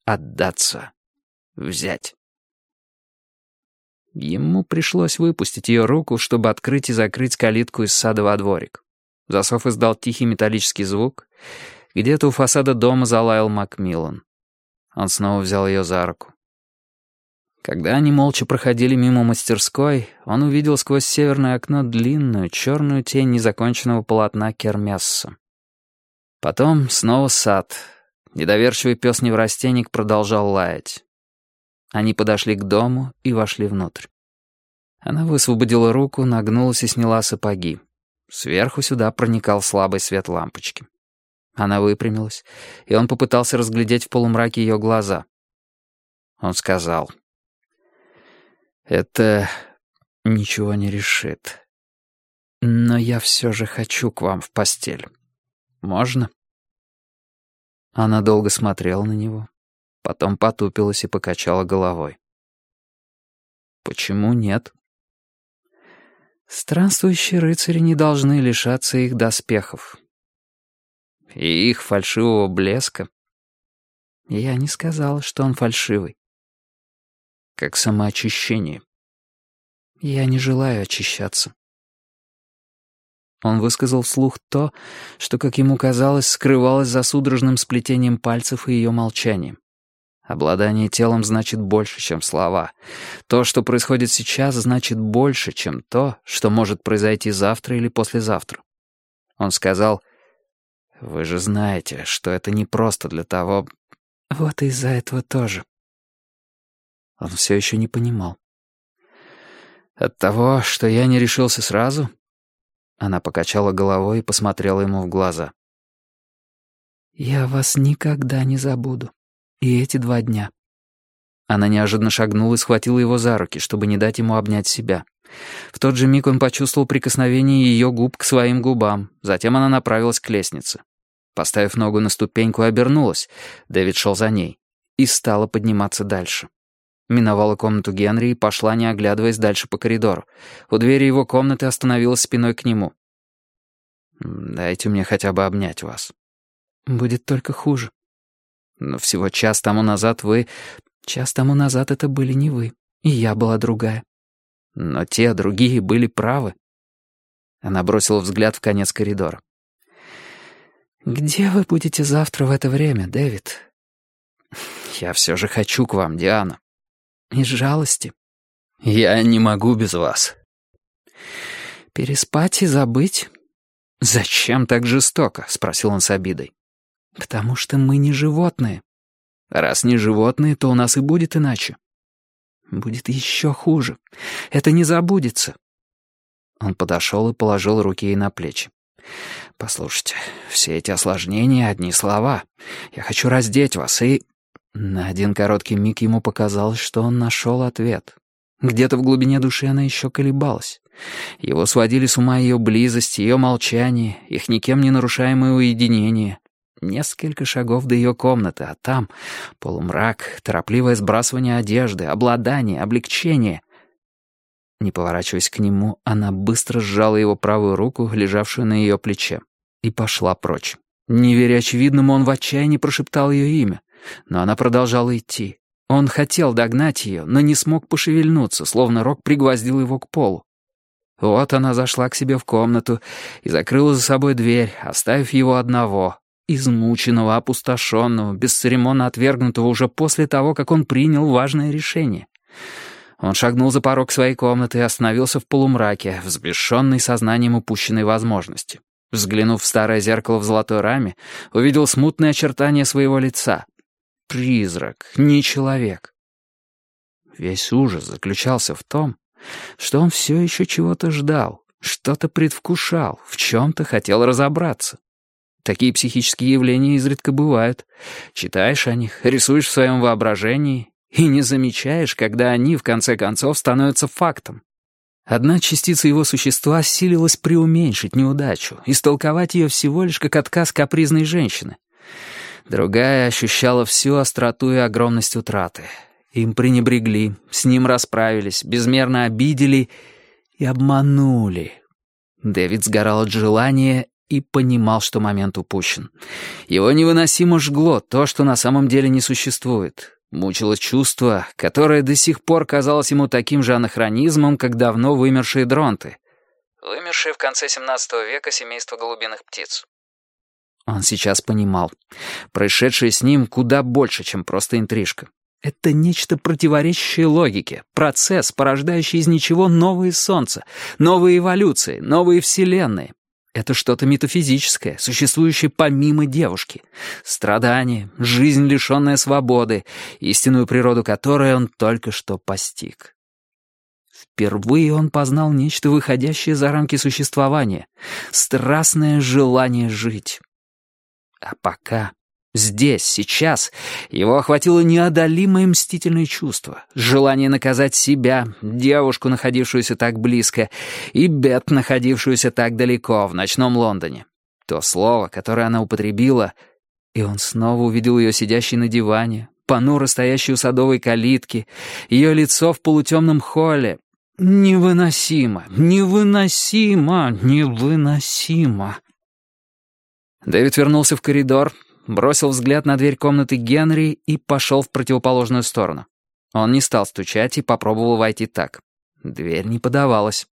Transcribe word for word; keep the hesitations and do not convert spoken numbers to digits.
отдаться, взять. Ему пришлось выпустить ее руку, чтобы открыть и закрыть калитку из сада во дворик. Засов издал тихий металлический звук. Где-то у фасада дома залаял Макмиллан. Он снова взял ее за руку. Когда они молча проходили мимо мастерской, он увидел сквозь северное окно длинную черную тень незаконченного полотна Кермесса. Потом снова сад. Недоверчивый пес-неврастенник продолжал лаять. Они подошли к дому и вошли внутрь. Она высвободила руку, нагнулась и сняла сапоги. Сверху сюда проникал слабый свет лампочки. Она выпрямилась, и он попытался разглядеть в полумраке ее глаза. Он сказал: «Это ничего не решит. Но я все же хочу к вам в постель. Можно?» Она долго смотрела на него, потом потупилась и покачала головой. «Почему нет?» «Странствующие рыцари не должны лишаться их доспехов. И их фальшивого блеска. Я не сказала, что он фальшивый. Как самоочищение. Я не желаю очищаться». Он высказал вслух то, что, как ему казалось, скрывалось за судорожным сплетением пальцев и ее молчанием. Обладание телом значит больше, чем слова. То, что происходит сейчас, значит больше, чем то, что может произойти завтра или послезавтра. Он сказал: «Вы же знаете, что это не просто для того...» «Вот из-за этого тоже». Он все еще не понимал. «От того, что я не решился сразу?» Она покачала головой и посмотрела ему в глаза. «Я вас никогда не забуду. И эти два дня». Она неожиданно шагнула и схватила его за руки, чтобы не дать ему обнять себя. В тот же миг он почувствовал прикосновение ее губ к своим губам. Затем она направилась к лестнице. Поставив ногу на ступеньку, обернулась. Дэвид шел за ней. И стала подниматься дальше. Миновала комнату Генри и пошла, не оглядываясь, дальше по коридору. У двери его комнаты остановилась спиной к нему. «Дайте мне хотя бы обнять вас». «Будет только хуже». «Но всего час тому назад вы...» «Час тому назад это были не вы, и я была другая». «Но те другие были правы». Она бросила взгляд в конец коридора. «Где вы будете завтра в это время, Дэвид?» «Я все же хочу к вам, Диана». «Из жалости». «Я не могу без вас». «Переспать и забыть?» «Зачем так жестоко?» — спросил он с обидой. «Потому что мы не животные». «Раз не животные, то у нас и будет иначе». «Будет еще хуже. Это не забудется». Он подошел и положил руки ей на плечи. «Послушайте, все эти осложнения — одни слова. Я хочу раздеть вас и...» На один короткий миг ему показалось, что он нашел ответ. Где-то в глубине души она еще колебалась. Его сводили с ума ее близость, ее молчание, их никем не нарушаемое уединение. Несколько шагов до ее комнаты, а там полумрак, торопливое сбрасывание одежды, обладание, облегчение. Не поворачиваясь к нему, она быстро сжала его правую руку, лежавшую на ее плече, и пошла прочь. Не веря очевидному, он в отчаянии прошептал ее имя. Но она продолжала идти. Он хотел догнать ее, но не смог пошевельнуться, словно рог пригвоздил его к полу. Вот она зашла к себе в комнату и закрыла за собой дверь, оставив его одного, измученного, опустошенного, бесцеремонно отвергнутого уже после того, как он принял важное решение. Он шагнул за порог своей комнаты и остановился в полумраке, взбешенный сознанием упущенной возможности. Взглянув в старое зеркало в золотой раме, увидел смутные очертания своего лица. Призрак, не человек. Весь ужас заключался в том, что он все еще чего-то ждал, что-то предвкушал, в чем-то хотел разобраться. Такие психические явления изредка бывают. Читаешь о них, рисуешь в своем воображении и не замечаешь, когда они, в конце концов, становятся фактом. Одна частица его существа силилась преуменьшить неудачу, истолковать ее всего лишь как отказ капризной женщины. Другая ощущала всю остроту и огромность утраты. Им пренебрегли, с ним расправились, безмерно обидели и обманули. Дэвид сгорал от желания и понимал, что момент упущен. Его невыносимо жгло то, что на самом деле не существует. Мучило чувство, которое до сих пор казалось ему таким же анахронизмом, как давно вымершие дронты. Вымершие в конце семнадцатого века семейство голубиных птиц. Он сейчас понимал. Происшедшее с ним куда больше, чем просто интрижка. Это нечто противоречащее логике, процесс, порождающий из ничего новые солнца, новые эволюции, новые вселенные. Это что-то метафизическое, существующее помимо девушки. Страдание, жизнь, лишенная свободы, истинную природу которой он только что постиг. Впервые он познал нечто, выходящее за рамки существования, страстное желание жить. А пока, здесь, сейчас, его охватило неодолимое мстительное чувство, желание наказать себя, девушку, находившуюся так близко, и Бет, находившуюся так далеко, в ночном Лондоне. То слово, которое она употребила, и он снова увидел ее сидящей на диване, понуро стоящей у садовой калитки, ее лицо в полутемном холле. Невыносимо, невыносимо, невыносимо. Дэвид вернулся в коридор, бросил взгляд на дверь комнаты Генри и пошел в противоположную сторону. Он не стал стучать и попробовал войти так. Дверь не подавалась.